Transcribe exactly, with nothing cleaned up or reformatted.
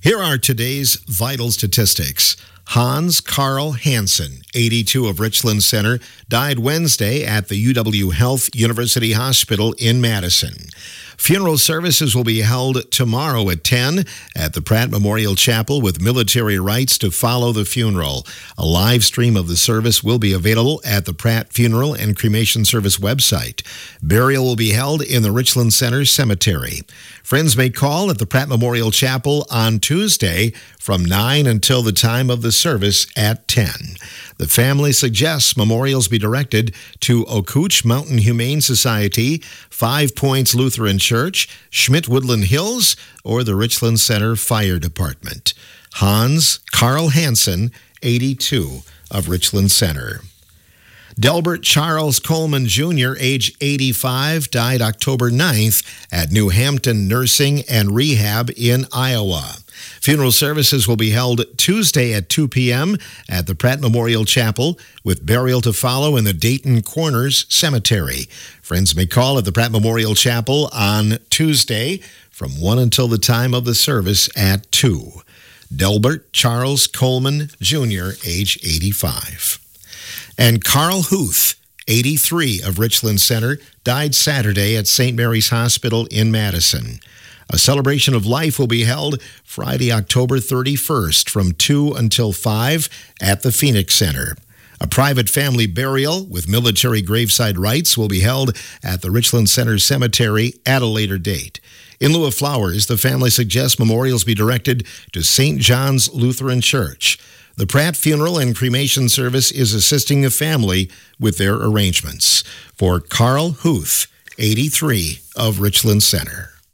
Here are today's vital statistics. Hans Carl Hansen, eighty-two, of Richland Center, died Wednesday at the U W Health University Hospital in Madison. Funeral services will be held tomorrow at ten at the Pratt Memorial Chapel with military rites to follow the funeral. A live stream of the service will be available at the Pratt Funeral and Cremation Service website. Burial will be held in the Richland Center Cemetery. Friends may call at the Pratt Memorial Chapel on Tuesday from nine until the time of the service at ten. The family suggests memorials be directed to Ocooch Mountain Humane Society, Five Points Lutheran Church, Schmidt Woodland Hills, or the Richland Center Fire Department. Hans Carl Hansen, eighty-two, of Richland Center. Delbert Charles Coleman Junior, age eighty-five, died October ninth at New Hampton Nursing and Rehab in Iowa. Funeral services will be held Tuesday at two p.m. at the Pratt Memorial Chapel, with burial to follow in the Dayton Corners Cemetery. Friends may call at the Pratt Memorial Chapel on Tuesday from one until the time of the service at two. Delbert Charles Coleman Junior, age eighty-five. And Carl Huth, eighty-three, of Richland Center, died Saturday at Saint Mary's Hospital in Madison. A celebration of life will be held Friday, October thirty-first from two until five at the Phoenix Center. A private family burial with military graveside rites will be held at the Richland Center Cemetery at a later date. In lieu of flowers, the family suggests memorials be directed to Saint John's Lutheran Church. The Pratt Funeral and Cremation Service is assisting the family with their arrangements. For Carl Huth, eighty-three, of Richland Center.